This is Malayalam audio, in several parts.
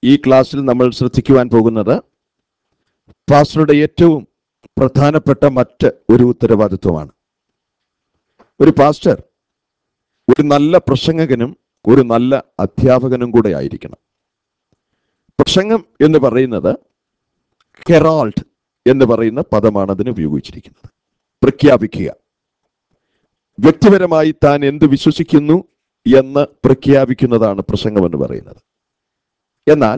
ഈ ക്ലാസ്സിൽ നമ്മൾ ശ്രദ്ധിക്കുവാൻ പോകുന്നത് പാസ്റ്ററുടെ ഏറ്റവും പ്രധാനപ്പെട്ട മറ്റ് ഒരു ഉത്തരവാദിത്വമാണ്. ഒരു പാസ്റ്റർ ഒരു നല്ല പ്രസംഗകനും ഒരു നല്ല അധ്യാപകനും കൂടെ ആയിരിക്കണം. പ്രസംഗം എന്ന് പറയുന്നത് ഹെറാൾഡ് എന്ന് പറയുന്ന പദമാണ് അതിന് ഉപയോഗിച്ചിരിക്കുന്നത്. പ്രഖ്യാപിക്കുക, വ്യക്തിപരമായി താൻ എന്ത് വിശ്വസിക്കുന്നു എന്ന് പ്രഖ്യാപിക്കുന്നതാണ് പ്രസംഗം എന്ന് പറയുന്നത്. എന്നാൽ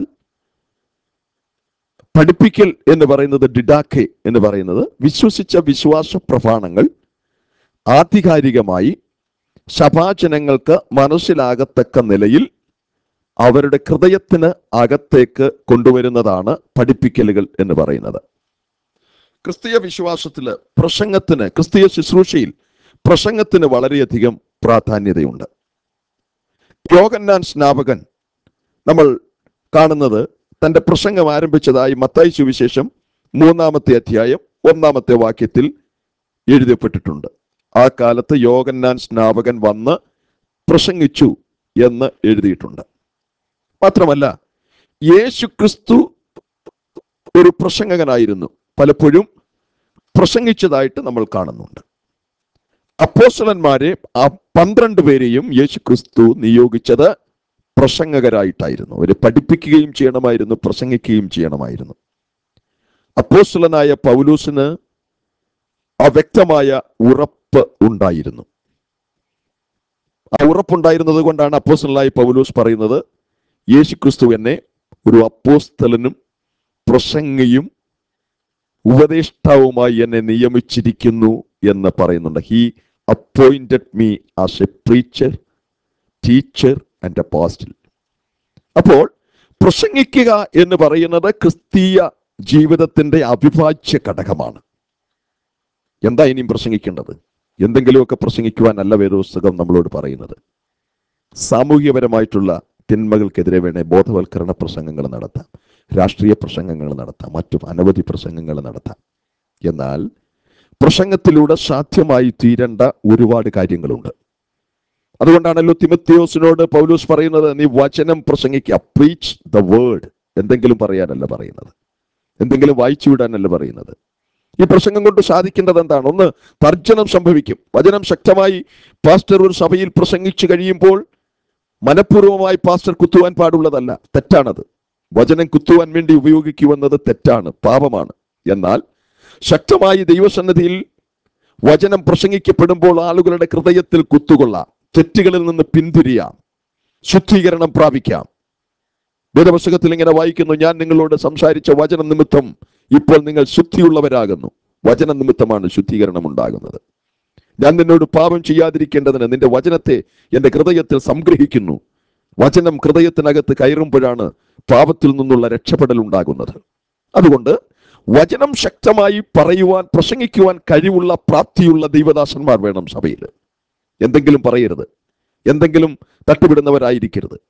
പഠിപ്പിക്കൽ എന്ന് പറയുന്നത്, ഡിഡാക്കെ എന്ന് പറയുന്നത്, വിശ്വസിച്ച വിശ്വാസ പ്രമാണങ്ങൾ ആധികാരികമായി സഭാജനങ്ങൾക്ക് മനസ്സിലാകത്തക്ക നിലയിൽ അവരുടെ ഹൃദയത്തിന് അകത്തേക്ക് കൊണ്ടുവരുന്നതാണ് പഠിപ്പിക്കലുകൾ എന്ന് പറയുന്നത്. ക്രിസ്തീയ വിശ്വാസത്തില് പ്രസംഗത്തിന്, ക്രിസ്തീയ ശുശ്രൂഷയിൽ പ്രസംഗത്തിന് വളരെയധികം പ്രാധാന്യതയുണ്ട്. യോഹന്നാൻ സ്നാപകൻ നമ്മൾ കാണുന്നത് തന്റെ പ്രസംഗം ആരംഭിച്ചതായി മത്തായി സുവിശേഷം 3-ാമത്തെ അധ്യായം 1-ാമത്തെ വാക്യത്തിൽ എഴുതപ്പെട്ടിട്ടുണ്ട്. ആ കാലത്ത് യോഹന്നാൻ സ്നാപകൻ വന്ന് പ്രസംഗിച്ചു എന്ന് എഴുതിയിട്ടുണ്ട്. മാത്രമല്ല, യേശു ക്രിസ്തു ഒരു പ്രസംഗകനായിരുന്നു, പലപ്പോഴും പ്രസംഗിച്ചതായിട്ട് നമ്മൾ കാണുന്നുണ്ട്. അപ്പോസ്തലന്മാരെ, ആ 12 പേരെയും യേശു ക്രിസ്തു നിയോഗിച്ചത് പ്രസംഗകരായിട്ടായിരുന്നു. അവരെ പഠിപ്പിക്കുകയും ചെയ്യണമായിരുന്നു, പ്രസംഗിക്കുകയും ചെയ്യണമായിരുന്നു. അപ്പോസ്തലനായ പൗലോസിന് ആ വ്യക്തമായ ഉറപ്പ് ഉണ്ടായിരുന്നു. ആ ഉറപ്പുണ്ടായിരുന്നത് കൊണ്ടാണ് അപ്പോസ്തലനായ പൗലോസ് പറയുന്നത്, യേശു ക്രിസ്തു എന്നെ ഒരു അപ്പോസ്തലനും പ്രസംഗിയും ഉപദേഷ്ടാവുമായി എന്നെ നിയമിച്ചിരിക്കുന്നു എന്ന് പറയുന്നുണ്ട്. He appointed me as a preacher, teacher and apostle. അപ്പോൾ പ്രസംഗിക്കുക എന്ന് പറയുന്നത് ക്രിസ്തീയ ജീവിതത്തിന്റെ അവിഭാജ്യ ഘടകമാണ്. എന്താ ഇനിയും പ്രസംഗിക്കേണ്ടത്? എന്തെങ്കിലുമൊക്കെ പ്രസംഗിക്കുവാനല്ല വേദപുസ്തകം നമ്മളോട് പറയുന്നത്. സാമൂഹ്യപരമായിട്ടുള്ള തിന്മകൾക്കെതിരെ വേണേ ബോധവൽക്കരണ പ്രസംഗങ്ങൾ നടത്താം, രാഷ്ട്രീയ പ്രസംഗങ്ങൾ നടത്താം, മറ്റും അനവധി പ്രസംഗങ്ങൾ നടത്താം. എന്നാൽ പ്രസംഗത്തിലൂടെ സാധ്യമായി തീരേണ്ട ഒരുപാട് കാര്യങ്ങളുണ്ട്. അതുകൊണ്ടാണല്ലോ തിമോഥെയോസിനോട് പൗലോസ് പറയുന്നത്, നീ വചനം പ്രസംഗിക്കുക, പ്രീച്ച് ദ വേർഡ്. എന്തെങ്കിലും പറയാനല്ല പറയുന്നത്, എന്തെങ്കിലും വായിച്ചു വിടാനല്ല പറയുന്നത്. ഈ പ്രസംഗം കൊണ്ട് സാധിക്കേണ്ടത് എന്താണ്? ഒന്ന്, തർജ്ജനം സംഭവിക്കും. വചനം ശക്തമായി പാസ്റ്റർ ഒരു സഭയിൽ പ്രസംഗിച്ചു കഴിയുമ്പോൾ മനഃപൂർവ്വമായി പാസ്റ്റർ കുത്തുവാൻ പാടുള്ളതല്ല, തെറ്റാണത്. വചനം കുത്തുവാൻ വേണ്ടി ഉപയോഗിക്കുമെന്നത് തെറ്റാണ്, പാപമാണ്. എന്നാൽ ശക്തമായി ദൈവസന്നിധിയിൽ വചനം പ്രസംഗിക്കപ്പെടുമ്പോൾ ആളുകളുടെ ഹൃദയത്തിൽ കുത്തുകൊള്ളാം, തെറ്റുകളിൽ നിന്ന് പിന്തിരിയാം, ശുദ്ധീകരണം പ്രാപിക്കാം. വേദപുസ്തകത്തിൽ ഇങ്ങനെ വായിക്കുന്നു, ഞാൻ നിങ്ങളോട് സംസാരിച്ച വചന നിമിത്തം ഇപ്പോൾ നിങ്ങൾ ശുദ്ധിയുള്ളവരാകുന്നു. വചന നിമിത്തമാണ് ശുദ്ധീകരണം ഉണ്ടാകുന്നത്. ഞാൻ നിന്നോട് പാപം ചെയ്യാതിരിക്കേണ്ടതിന് നിന്റെ വചനത്തെ എൻ്റെ ഹൃദയത്തിൽ സംഗ്രഹിക്കുന്നു. വചനം ഹൃദയത്തിനകത്ത് കയറുമ്പോഴാണ് പാപത്തിൽ നിന്നുള്ള രക്ഷപ്പെടൽ ഉണ്ടാകുന്നത്. അതുകൊണ്ട് വചനം ശക്തമായി പറയുവാൻ, പ്രസംഗിക്കുവാൻ കഴിവുള്ള, പ്രാപ്തിയുള്ള ദൈവദാസന്മാർ വേണം സഭയിൽ. എന്തെങ്കിലും പറയരുത്, എന്തെങ്കിലും തട്ടുവിടുന്നവരായിരിക്കരുത്.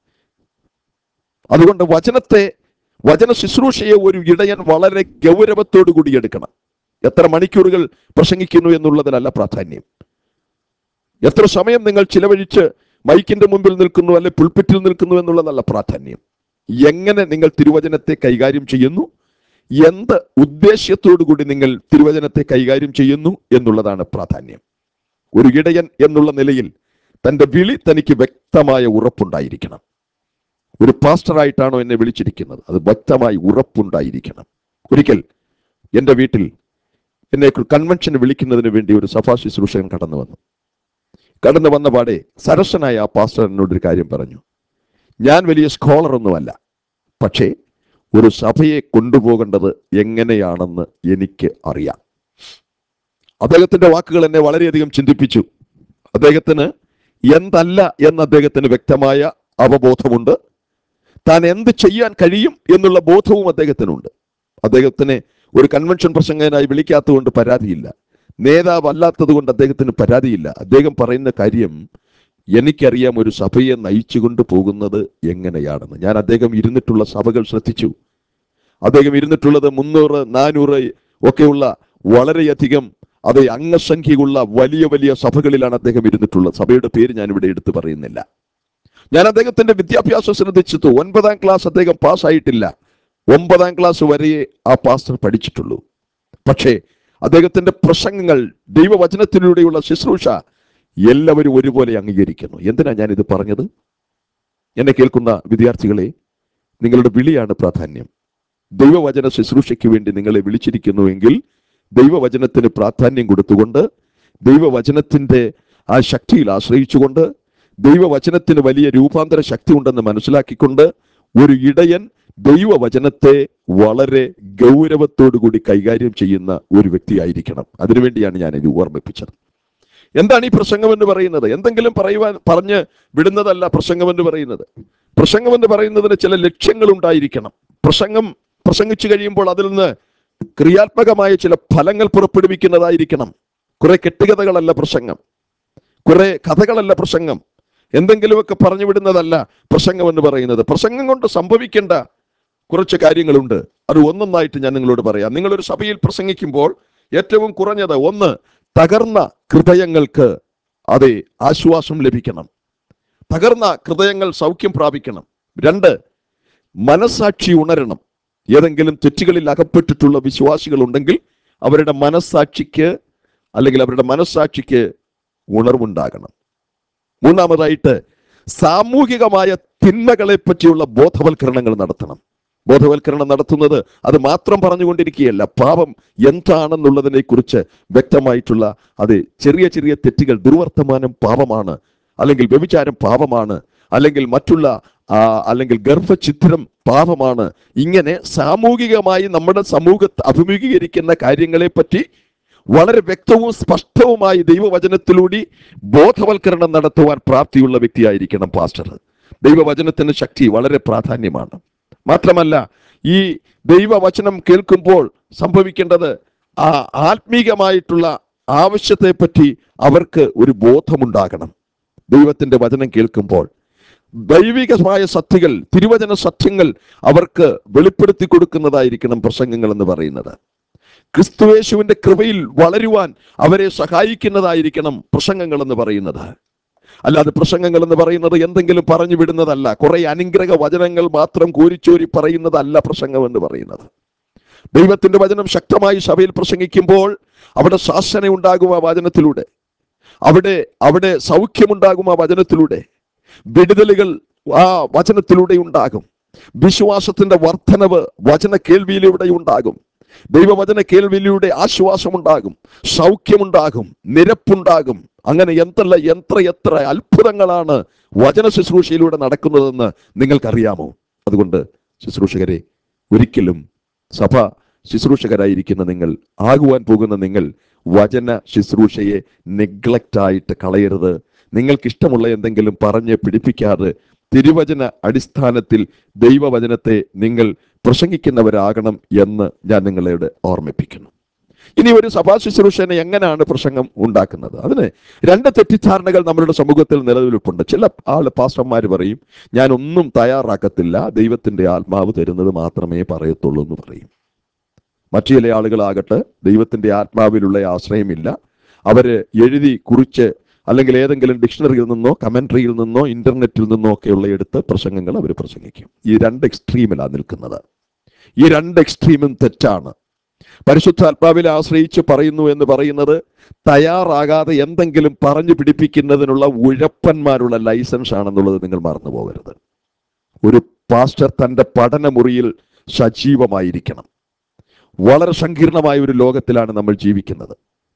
അതുകൊണ്ട് വചന ശുശ്രൂഷയെ ഒരു ഇടയൻ വളരെ ഗൗരവത്തോടു കൂടി എടുക്കണം. എത്ര മണിക്കൂറുകൾ പ്രസംഗിക്കുന്നു എന്നുള്ളതിനല്ല പ്രാധാന്യം. എത്ര സമയം നിങ്ങൾ ചിലവഴിച്ച് മൈക്കിന്റെ മുമ്പിൽ നിൽക്കുന്നു, അല്ലെ പുൾപിറ്റിൽ നിൽക്കുന്നു എന്നുള്ളതല്ല പ്രാധാന്യം. എങ്ങനെ നിങ്ങൾ തിരുവചനത്തെ കൈകാര്യം ചെയ്യുന്നു, എന്ത് ഉദ്ദേശ്യത്തോടു കൂടി നിങ്ങൾ തിരുവചനത്തെ കൈകാര്യം ചെയ്യുന്നു എന്നുള്ളതാണ് പ്രാധാന്യം. ഒരു ഇടയൻ എന്നുള്ള നിലയിൽ തൻ്റെ വിളി തനിക്ക് വ്യക്തമായ ഉറപ്പുണ്ടായിരിക്കണം. ഒരു പാസ്റ്ററായിട്ടാണോ എന്നെ വിളിച്ചിരിക്കുന്നത്, അത് വ്യക്തമായി ഉറപ്പുണ്ടായിരിക്കണം. ഒരിക്കൽ എൻ്റെ വീട്ടിൽ എന്നെ കൺവെൻഷന് വിളിക്കുന്നതിന് വേണ്ടി ഒരു സഭാ ശുശ്രൂഷകൻ കടന്നു വന്ന പാടെ സരസനായ ആ പാസ്റ്റർ എന്നോടൊരു കാര്യം പറഞ്ഞു. ഞാൻ വലിയ സ്കോളറൊന്നുമല്ല, പക്ഷേ ഒരു സഭയെ കൊണ്ടുപോകേണ്ടത് എങ്ങനെയാണെന്ന് എനിക്ക് അറിയാം. അദ്ദേഹത്തിന്റെ വാക്കുകൾ എന്നെ വളരെയധികം ചിന്തിപ്പിച്ചു. അദ്ദേഹത്തിന് എന്തല്ല എന്ന് അദ്ദേഹത്തിന് വ്യക്തമായ അവബോധമുണ്ട്. താൻ എന്ത് ചെയ്യാൻ കഴിയും എന്നുള്ള ബോധവും അദ്ദേഹത്തിനുണ്ട്. അദ്ദേഹത്തിനെ ഒരു കൺവെൻഷൻ പ്രസംഗകനായി വിളിക്കാത്തതുകൊണ്ട് പരാതിയില്ല, നേതാവല്ലാത്തത് കൊണ്ട് അദ്ദേഹത്തിന് പരാതിയില്ല. അദ്ദേഹം പറയുന്ന കാര്യം, എനിക്കറിയാം ഒരു സഭയെ നയിച്ചുകൊണ്ട് പോകുന്നത് എങ്ങനെയാണെന്ന്. ഞാൻ അദ്ദേഹം ഇരുന്നിട്ടുള്ള സഭകൾ ശ്രദ്ധിച്ചു. അദ്ദേഹം ഇരുന്നിട്ടുള്ളത് 300, 400 ഒക്കെയുള്ള വളരെയധികം അംഗസംഖ്യയുള്ള വലിയ വലിയ സഭകളിലാണ് അദ്ദേഹം ഇരുന്നിട്ടുള്ളത്. സഭയുടെ പേര് ഞാനിവിടെ എടുത്തു പറയുന്നില്ല. ഞാൻ അദ്ദേഹത്തിന്റെ വിദ്യാഭ്യാസം ശ്രദ്ധിച്ചിട്ട് 9ാം ക്ലാസ് അദ്ദേഹം പാസ്സായിട്ടില്ല. 9ാം ക്ലാസ് വരെ ആ പാസ്റ്റർ പഠിച്ചിട്ടുള്ളൂ. പക്ഷേ അദ്ദേഹത്തിന്റെ പ്രസംഗങ്ങൾ, ദൈവവചനത്തിലൂടെയുള്ള ശുശ്രൂഷ എല്ലാവരും ഒരുപോലെ അംഗീകരിക്കുന്നു. എന്തിനാ ഞാൻ ഇത് പറഞ്ഞത്? എന്നെ കേൾക്കുന്ന വിദ്യാർത്ഥികളെ, നിങ്ങളുടെ വിളിയാണ് പ്രാധാന്യം. ദൈവവചന ശുശ്രൂഷയ്ക്ക് വേണ്ടി നിങ്ങളെ വിളിച്ചിരിക്കുന്നുവെങ്കിൽ ദൈവവചനത്തിന് പ്രാധാന്യം കൊടുത്തുകൊണ്ട്, ദൈവവചനത്തിന്റെ ആ ശക്തിയിൽ ആശ്രയിച്ചുകൊണ്ട്, ദൈവവചനത്തിന് വലിയ രൂപാന്തര ശക്തി ഉണ്ടെന്ന് മനസ്സിലാക്കിക്കൊണ്ട് ഒരു ഇടയൻ ദൈവവചനത്തെ വളരെ ഗൗരവത്തോടുകൂടി കൈകാര്യം ചെയ്യുന്ന ഒരു വ്യക്തിയായിരിക്കണം. അതിനുവേണ്ടിയാണ് ഞാൻ ഇത് ഓർമ്മിപ്പിച്ചത്. എന്താണ് ഈ പ്രസംഗം എന്ന് പറയുന്നത്? എന്തെങ്കിലും പറഞ്ഞ് വിടുന്നതല്ല പ്രസംഗം എന്ന് പറയുന്നത്. പ്രസംഗം എന്ന് പറയുന്നതിന് ചില ലക്ഷ്യങ്ങൾ ഉണ്ടായിരിക്കണം. പ്രസംഗിച്ചു കഴിയുമ്പോൾ അതിൽ നിന്ന് ക്രിയാത്മകമായ ചില ഫലങ്ങൾ പുറപ്പെടുവിക്കുന്നതായിരിക്കണം. കുറെ കെട്ടുകഥകളല്ല പ്രസംഗം, കുറെ കഥകളല്ല പ്രസംഗം, എന്തെങ്കിലുമൊക്കെ പറഞ്ഞു വിടുന്നതല്ല പ്രസംഗം എന്ന് പറയുന്നത്. പ്രസംഗം കൊണ്ട് സംഭവിക്കേണ്ട കുറച്ച് കാര്യങ്ങളുണ്ട്. അത് ഒന്നൊന്നായിട്ട് ഞാൻ നിങ്ങളോട് പറയാം. നിങ്ങളൊരു സഭയിൽ പ്രസംഗിക്കുമ്പോൾ ഏറ്റവും കുറഞ്ഞത് 1, തകർന്ന ഹൃദയങ്ങൾക്ക് അതെ ആശ്വാസം ലഭിക്കണം. തകർന്ന ഹൃദയങ്ങൾ സൗഖ്യം പ്രാപിക്കണം. 2, മനസാക്ഷി ഉണരണം. ഏതെങ്കിലും തെറ്റുകളിൽ അകപ്പെട്ടിട്ടുള്ള വിശ്വാസികൾ ഉണ്ടെങ്കിൽ അവരുടെ മനസാക്ഷിക്ക് ഉണർവുണ്ടാകണം. 3, സാമൂഹികമായ തിന്മകളെ പറ്റിയുള്ള ബോധവൽക്കരണങ്ങൾ നടത്തണം. ബോധവൽക്കരണം നടത്തുന്നത് അത് മാത്രം പറഞ്ഞുകൊണ്ടിരിക്കുകയല്ല, പാപം എന്താണെന്നുള്ളതിനെ കുറിച്ച് വ്യക്തമായിട്ടുള്ള ചെറിയ ചെറിയ തെറ്റുകൾ, ദുർവർത്തമാനം പാപമാണ്, അല്ലെങ്കിൽ വ്യഭിചാരം പാപമാണ്, അല്ലെങ്കിൽ അല്ലെങ്കിൽ ഗർഭഛിദ്രം പാപമാണ്. ഇങ്ങനെ സാമൂഹികമായി നമ്മുടെ സമൂഹത്തെ അഭിമുഖീകരിക്കുന്ന കാര്യങ്ങളെ പറ്റി വളരെ വ്യക്തവും സ്പഷ്ടവുമായി ദൈവവചനത്തിലൂടെ ബോധവൽക്കരണം നടത്തുവാൻ പ്രാപ്തിയുള്ള വ്യക്തിയായിരിക്കണം പാസ്റ്റർ. ദൈവവചനത്തിന് ശക്തി വളരെ പ്രാധാന്യമാണ്. മാത്രമല്ല, ഈ ദൈവവചനം കേൾക്കുമ്പോൾ സംഭവിക്കേണ്ടത് ആത്മീകമായിട്ടുള്ള ആവശ്യത്തെ പറ്റി അവർക്ക് ഒരു ബോധമുണ്ടാകണം. ദൈവത്തിന്റെ വചനം കേൾക്കുമ്പോൾ ദൈവികമായ സത്യങ്ങൾ, തിരുവചന സത്യങ്ങൾ അവർക്ക് വെളിപ്പെടുത്തി കൊടുക്കുന്നതായിരിക്കണം പ്രസംഗങ്ങൾ എന്ന് പറയുന്നത്. ക്രിസ്തുയേശുവിന്റെ കൃപയിൽ വളരുവാൻ അവരെ സഹായിക്കുന്നതായിരിക്കണം പ്രസംഗങ്ങൾ എന്ന് പറയുന്നത്. അല്ലാതെ പ്രസംഗങ്ങൾ എന്ന് പറയുന്നത് എന്തെങ്കിലും പറഞ്ഞു വിടുന്നതല്ല, കുറെ അനുഗ്രഹ വചനങ്ങൾ മാത്രം കോരിച്ചോരി പറയുന്നതല്ല പ്രസംഗം എന്ന് പറയുന്നത്. ദൈവത്തിന്റെ വചനം ശക്തമായി സഭയിൽ പ്രസംഗിക്കുമ്പോൾ അവിടെ ശാസന ഉണ്ടാകും ആ വചനത്തിലൂടെ, അവിടെ സൗഖ്യമുണ്ടാകും ആ വചനത്തിലൂടെ, വിടുതലുകൾ ആ വചനത്തിലൂടെ ഉണ്ടാകും, വിശ്വാസത്തിന്റെ വർധനവ് വചന കേൾവിയിലൂടെ ഉണ്ടാകും, ദൈവവചന കേൾവിയിലൂടെ ആശ്വാസമുണ്ടാകും, സൗഖ്യമുണ്ടാകും, നിരപ്പുണ്ടാകും. അങ്ങനെ എത്ര അത്ഭുതങ്ങളാണ് വചന ശുശ്രൂഷയിലൂടെ നടക്കുന്നതെന്ന് നിങ്ങൾക്കറിയാമോ? അതുകൊണ്ട് ശുശ്രൂഷകരെ, ഒരിക്കലും സഭ ശുശ്രൂഷകരായിരിക്കുന്ന നിങ്ങൾ, ആകുവാൻ പോകുന്ന നിങ്ങൾ, വചന ശുശ്രൂഷയെ നെഗ്ലക്റ്റ് ആയിട്ട് കളയരുത്. നിങ്ങൾക്കിഷ്ടമുള്ള എന്തെങ്കിലും പറഞ്ഞ് പിടിപ്പിക്കാതെ തിരുവചന അടിസ്ഥാനത്തിൽ ദൈവവചനത്തെ നിങ്ങൾ പ്രസംഗിക്കുന്നവരാകണം എന്ന് ഞാൻ നിങ്ങളോട് ഓർമ്മിപ്പിക്കുന്നു. ഇനി ഒരു സഭാ ശുശ്രൂഷനെ എങ്ങനെയാണ് പ്രസംഗം ഉണ്ടാക്കുന്നത്? അതിന് 2 തെറ്റിദ്ധാരണകൾ നമ്മുടെ സമൂഹത്തിൽ നിലനിൽപ്പുണ്ട്. ചില പാസ്റ്റർമാർ പറയും, ഞാൻ ഒന്നും തയ്യാറാക്കത്തില്ല, ദൈവത്തിന്റെ ആത്മാവ് തരുന്നത് മാത്രമേ പറയത്തുള്ളൂ എന്ന് പറയും. മറ്റു ചില ആളുകളാകട്ടെ ദൈവത്തിന്റെ ആത്മാവിലുള്ള ആശ്രയമില്ല, അവര് എഴുതി കുറിച്ച് അല്ലെങ്കിൽ ഏതെങ്കിലും ഡിക്ഷണറിയിൽ നിന്നോ കമന്ററിയിൽ നിന്നോ ഇന്റർനെറ്റിൽ നിന്നോ ഒക്കെയുള്ള എടുത്ത് പ്രസംഗങ്ങൾ അവർ പ്രസംഗിക്കും. ഈ 2 എക്സ്ട്രീമിലാണ് നിൽക്കുന്നത്. ഈ 2 എക്സ്ട്രീമും തെറ്റാണ്. പരിശുദ്ധാത്മാവിൽ ആശ്രയിച്ച് പറയുന്നു എന്ന് പറയുന്നത് തയ്യാറാകാതെ എന്തെങ്കിലും പറഞ്ഞു പിടിപ്പിക്കുന്നതിനുള്ള ഉഴപ്പന്മാരുള്ള ലൈസൻസ് ആണെന്നുള്ളത് നിങ്ങൾ മറന്നു പോകരുത്. ഒരു പാസ്റ്റർ തൻ്റെ പഠനമുറിയിൽ സജീവമായിരിക്കണം. വളരെ സങ്കീർണമായ ഒരു ലോകത്തിലാണ് നമ്മൾ ജീവിക്കുന്നത്.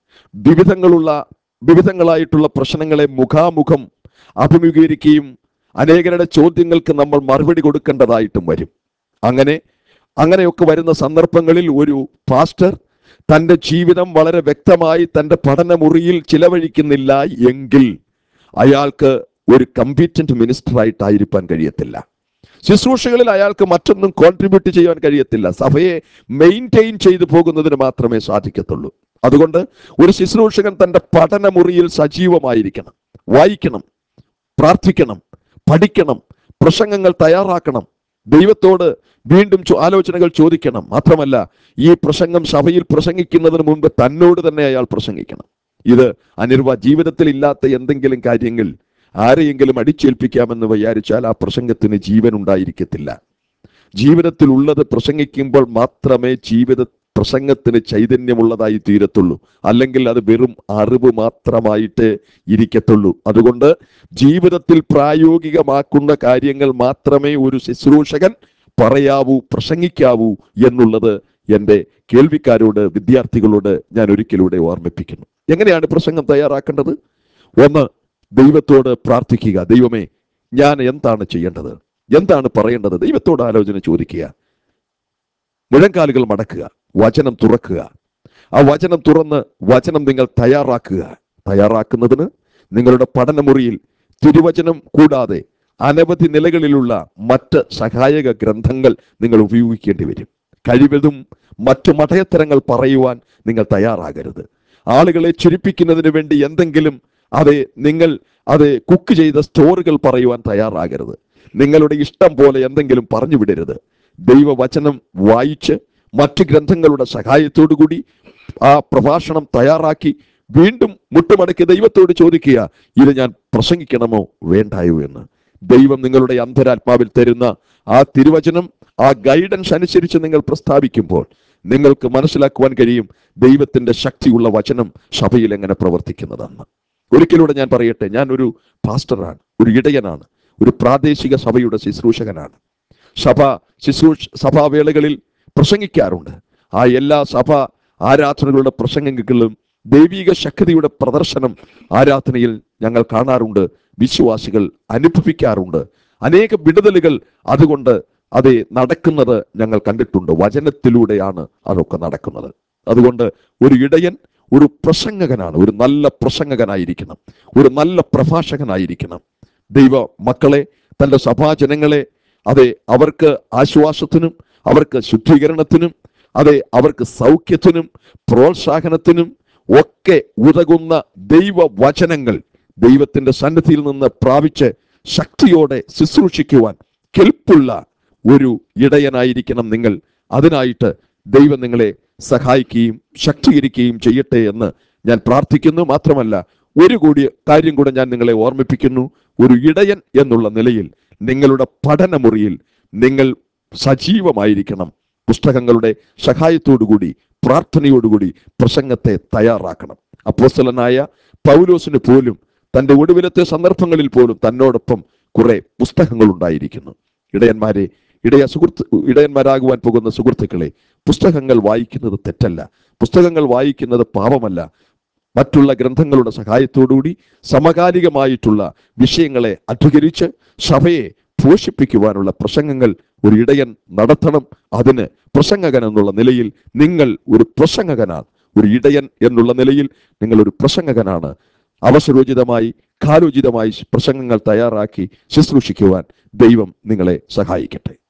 വിവിധങ്ങളായിട്ടുള്ള പ്രശ്നങ്ങളെ മുഖാമുഖം അഭിമുഖീകരിക്കുകയും അനേകരുടെ ചോദ്യങ്ങൾക്ക് നമ്മൾ മറുപടി കൊടുക്കേണ്ടതായിട്ടും വരും. അങ്ങനെയൊക്കെ വരുന്ന സന്ദർഭങ്ങളിൽ ഒരു പാസ്റ്റർ തൻ്റെ ജീവിതം വളരെ വ്യക്തമായി തൻ്റെ പഠനമുറിയിൽ ചിലവഴിക്കുന്നില്ല എങ്കിൽ അയാൾക്ക് ഒരു കമ്പീറ്റന്റ് മിനിസ്റ്റർ ആയിട്ടായിരിക്കാൻ കഴിയത്തില്ല. ശുശ്രൂഷകളിൽ അയാൾക്ക് മറ്റൊന്നും കോൺട്രിബ്യൂട്ട് ചെയ്യാൻ കഴിയത്തില്ല. സഭയെ മെയിൻറ്റെയിൻ ചെയ്തു പോകുന്നതിന് മാത്രമേ സാധിക്കത്തുള്ളൂ. അതുകൊണ്ട് ഒരു ശുശ്രൂഷകൻ തൻ്റെ പഠനമുറിയിൽ സജീവമായിരിക്കണം. വായിക്കണം, പ്രാർത്ഥിക്കണം, പഠിക്കണം, പ്രസംഗങ്ങൾ തയ്യാറാക്കണം, ദൈവത്തോട് വീണ്ടും ആലോചനകൾ ചോദിക്കണം. മാത്രമല്ല, ഈ പ്രസംഗം സഭയിൽ പ്രസംഗിക്കുന്നതിന് മുൻപ് തന്നോട് തന്നെ അയാൾ പ്രസംഗിക്കണം. ഇത് ജീവിതത്തിൽ ഇല്ലാത്ത എന്തെങ്കിലും കാര്യങ്ങൾ ആരെയെങ്കിലും അടിച്ചേൽപ്പിക്കാമെന്ന് വിചാരിച്ചാൽ ആ പ്രസംഗത്തിന് ജീവൻ ഉണ്ടായിരിക്കത്തില്ല. ജീവിതത്തിൽ ഉള്ളത് പ്രസംഗിക്കുമ്പോൾ മാത്രമേ പ്രസംഗത്തിന് ചൈതന്യമുള്ളതായി തീരത്തുള്ളൂ. അല്ലെങ്കിൽ അത് വെറും അറിവ് മാത്രമായിട്ട് ഇരിക്കത്തുള്ളൂ. അതുകൊണ്ട് ജീവിതത്തിൽ പ്രായോഗികമാക്കുന്ന കാര്യങ്ങൾ മാത്രമേ ഒരു ശുശ്രൂഷകൻ പറയാവൂ, പ്രസംഗിക്കാവൂ എന്നുള്ളത് എൻ്റെ കേൾവിക്കാരോട്, വിദ്യാർത്ഥികളോട് ഞാൻ ഒരിക്കലൂടെ ഓർമ്മിപ്പിക്കുന്നു. എങ്ങനെയാണ് പ്രസംഗം തയ്യാറാക്കേണ്ടത്? ഒന്ന്, ദൈവത്തോട് പ്രാർത്ഥിക്കുക. ദൈവമേ, ഞാൻ എന്താണ് ചെയ്യേണ്ടത്, എന്താണ് പറയേണ്ടത്? ദൈവത്തോട് ആലോചന ചോദിക്കുക. മുഴങ്കാലുകൾ മടക്കുക, വചനം തുറക്കുക. ആ വചനം തുറന്ന് വചനം നിങ്ങൾ തയ്യാറാക്കുക. തയ്യാറാക്കുന്നതിന് നിങ്ങളുടെ പഠനമുറിയിൽ തിരുവചനം കൂടാതെ അനവധി നിലകളിലുള്ള മറ്റ് സഹായക ഗ്രന്ഥങ്ങൾ നിങ്ങൾ ഉപയോഗിക്കേണ്ടി വരും. കഴിവതും മറ്റു മഠയത്തരങ്ങൾ പറയുവാൻ നിങ്ങൾ തയ്യാറാകരുത്. ആളുകളെ ചിരിപ്പിക്കുന്നതിന് വേണ്ടി എന്തെങ്കിലും നിങ്ങൾ കുക്ക് ചെയ്ത സ്റ്റോറുകൾ പറയുവാൻ തയ്യാറാകരുത്. നിങ്ങളുടെ ഇഷ്ടം പോലെ എന്തെങ്കിലും പറഞ്ഞു വിടരുത്. ദൈവവചനം വായിച്ച് മറ്റ് ഗ്രന്ഥങ്ങളുടെ സഹായത്തോടു കൂടി ആ പ്രഭാഷണം തയ്യാറാക്കി വീണ്ടും മുട്ടുമടക്കി ദൈവത്തോട് ചോദിക്കുക, ഇത് ഞാൻ പ്രസംഗിക്കണമോ വേണ്ടായോ എന്ന്. ദൈവം നിങ്ങളുടെ അന്തരാത്മാവിൽ തരുന്ന ആ തിരുവചനം, ആ ഗൈഡൻസ് അനുസരിച്ച് നിങ്ങൾ പ്രസ്താവിക്കുമ്പോൾ നിങ്ങൾക്ക് മനസ്സിലാക്കുവാൻ കഴിയും ദൈവത്തിന്റെ ശക്തിയുള്ള വചനം സഭയിൽ എങ്ങനെ പ്രവർത്തിക്കുന്നതെന്ന്. ഒരിക്കലൂടെ ഞാൻ പറയട്ടെ, ഞാൻ ഒരു പാസ്റ്ററാണ്, ഒരു ഇടയനാണ്, ഒരു പ്രാദേശിക സഭയുടെ ശുശ്രൂഷകനാണ്. സഭാവേളകളിൽ പ്രസംഗിക്കാറുണ്ട്. ആ എല്ലാ സഭാ ആരാധനകളുടെ പ്രസംഗങ്ങളും ദൈവിക ശക്തിയുടെ പ്രദർശനം ആരാധനയിൽ ഞങ്ങൾ കാണാറുണ്ട്, വിശ്വാസികൾ അനുഭവിക്കാറുണ്ട്. അനേക വിടുതലുകൾ അതുകൊണ്ട് നടക്കുന്നത് ഞങ്ങൾ കണ്ടിട്ടുണ്ട്. വചനത്തിലൂടെയാണ് അതൊക്കെ നടക്കുന്നത്. അതുകൊണ്ട് ഒരു ഇടയൻ ഒരു പ്രസംഗകനാണ്, ഒരു നല്ല പ്രസംഗകനായിരിക്കണം, ഒരു നല്ല പ്രഭാഷകനായിരിക്കണം. ദൈവ മക്കളെ, തൻ്റെ സഭാജനങ്ങളെ അവർക്ക് ആശ്വാസത്തിനും അവർക്ക് ശുദ്ധീകരണത്തിനും അവർക്ക് സൗഖ്യത്തിനും പ്രോത്സാഹനത്തിനും ഒക്കെ ഉതകുന്ന ദൈവവചനങ്ങൾ ദൈവത്തിന്റെ സന്നിധിയിൽ നിന്ന് പ്രാപിച്ച് ശക്തിയോടെ ശുശ്രൂഷിക്കുവാൻ കെൽപ്പുള്ള ഒരു ഇടയനായിരിക്കണം നിങ്ങൾ. അതിനായിട്ട് ദൈവം നിങ്ങളെ സഹായിക്കുകയും ശക്തീകരിക്കുകയും ചെയ്യട്ടെ എന്ന് ഞാൻ പ്രാർത്ഥിക്കുന്നു. മാത്രമല്ല, ഒരു കാര്യം കൂടെ ഞാൻ നിങ്ങളെ ഓർമ്മിപ്പിക്കുന്നു. ഒരു ഇടയൻ എന്നുള്ള നിലയിൽ നിങ്ങളുടെ പഠനമുറിയിൽ നിങ്ങൾ സജീവമായിരിക്കണം. പുസ്തകങ്ങളുടെ സഹായത്തോടുകൂടി പ്രാർത്ഥനയോടുകൂടി പ്രസംഗത്തെ തയ്യാറാക്കണം. അപ്പോസ്തലനായ പൗലോസിന് പോലും തൻ്റെ ഒടുവിലത്തെ സന്ദർഭങ്ങളിൽ പോലും തന്നോടൊപ്പം കുറെ പുസ്തകങ്ങൾ ഉണ്ടായിരിക്കുന്നു. ഇടയന്മാരാകുവാൻ പോകുന്ന സുഹൃത്തുക്കളെ, പുസ്തകങ്ങൾ വായിക്കുന്നത് തെറ്റല്ല, പുസ്തകങ്ങൾ വായിക്കുന്നത് പാപമല്ല. മറ്റുള്ള ഗ്രന്ഥങ്ങളുടെ സഹായത്തോടുകൂടി സമകാലികമായിട്ടുള്ള വിഷയങ്ങളെ അധികരിച്ച് സഭയെ പോഷിപ്പിക്കുവാനുള്ള പ്രസംഗങ്ങൾ ഒരു ഇടയൻ നടത്തണം. അതിന് പ്രസംഗകൻ എന്നുള്ള നിലയിൽ നിങ്ങൾ ഒരു പ്രസംഗകനാണ്. ഒരു ഇടയൻ എന്നുള്ള നിലയിൽ നിങ്ങൾ ഒരു പ്രസംഗകനാണ്. അവസരോചിതമായി കാലോചിതമായി പ്രസംഗങ്ങൾ തയ്യാറാക്കി ശുശ്രൂഷിക്കുവാൻ ദൈവം നിങ്ങളെ സഹായിക്കട്ടെ.